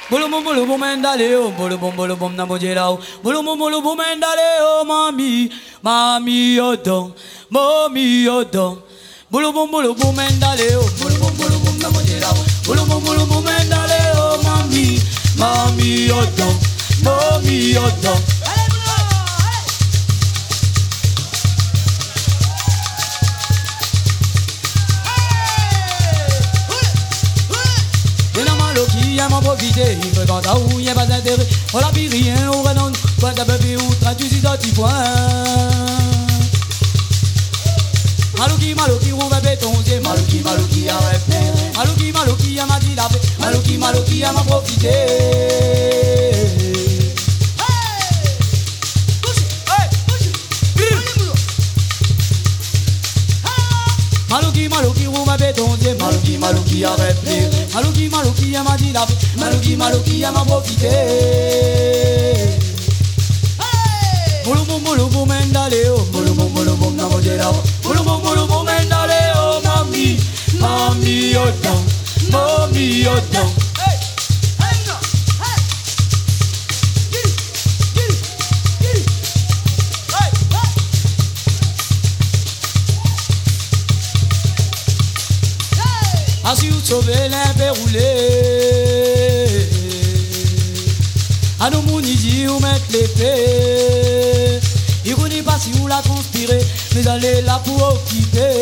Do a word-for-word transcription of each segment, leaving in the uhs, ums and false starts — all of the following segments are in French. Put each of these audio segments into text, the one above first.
Bolo bom bolo bom mendale oh, bolo bom bolo bom na mojera bolo bom bolo bom mendale oh mami, mami odon, mami odon. Bolo bom bolo bom mendale oh, bolo bom bolo bom na mojera bolo bom bolo bom mendale oh mami, mami odon, mami odon. Y'a m'en profiter, il me quand où y'a pas d'intérêt. On l'a pris rien, on va non, quoi t'as bébé ou traduit si t'as petit point. Malouki, malouki, on va bétoncer. Malouki, malouki, a rêvé. Malouki, malouki, a m'a dit la paix. Malouki, malouki, a m'en profiter. Malouki, malouki, on va bétoncer. Malouki, malouki, a rêvé. Malouki, malouki, a m'a dit la paix. Malouki, malouki, a m'a profité. Molo bom molo bom mendale oh, molo bom molo bom na mojera. Molo bom molo bom mendale oh mami, mami odon, mami odon. Si vous sauvez l'imperroulé, à nos mounidis ou mettre l'épée. Il ne pas si vous la transpirez, mais allez là pour occuper.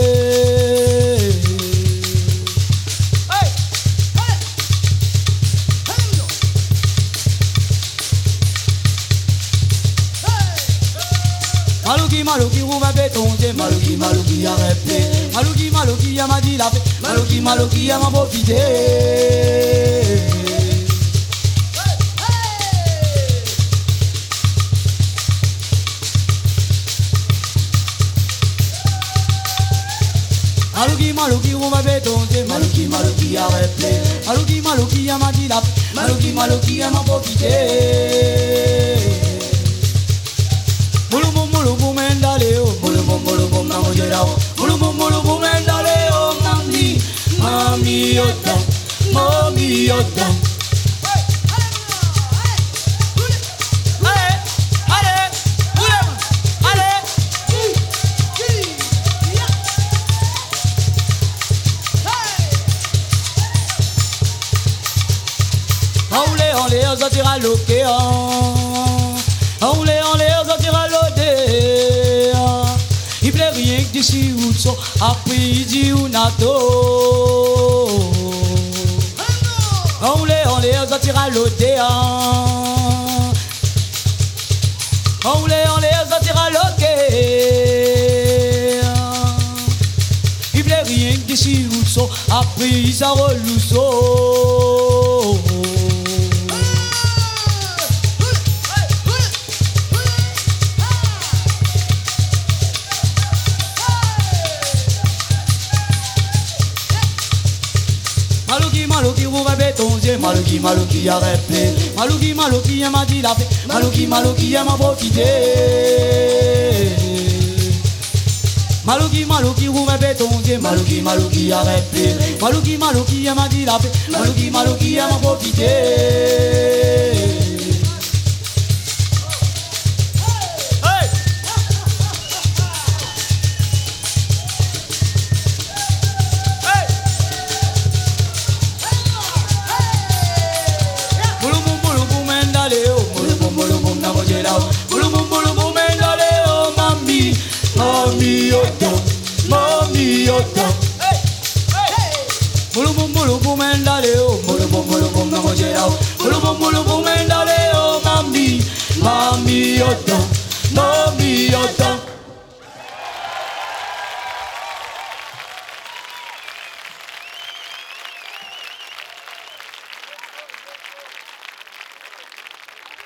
Malouki, malouki, vous va bétoncer. Malouki, malouki, a rêvé. Malouki, malouki, a m'a dit la paix. Malouki, malouki, a m'a profité. Malouki, malouki, vous va bétoncer. Malouki, malouki, a rêvé. Malouki, malouki, a m'a dit la paix. Malouki, malouki, a m'a profité. Bolo bom bolo bom mendale oh, bolo bom bolo bom na mojera oh, bolo bom bolo bom mendale oh mami, mami odon, mami odon. On les on les sortir à l'océan. On les on les sortir à l'odeur. Il plaît rien que d'ici ou so après il dit ou nato. On les on les sortir à l'odeur. On les on les sortir à l'odeur. Il plaît rien que d'ici ou so après il s'en relouso. Malouki, malouki, vous va bétoncer. Malouki, malouki, a rêvé. Malouki, malouki, a m'a dit la paix. Malouki, malouki, a m'a profité. Malouki, malouki, vous va bétoncer. Malouki, malouki, a rêvé. Malouki, malouki, a m'a dit la paix. Malouki, malouki, a m'a profité. Bolo bom bolo bom mendale oh mami, mami odon, mami odon. Bolo bom bolo bom mendale oh, bolo bom bolo bom na mojera oh, bolo bom bolo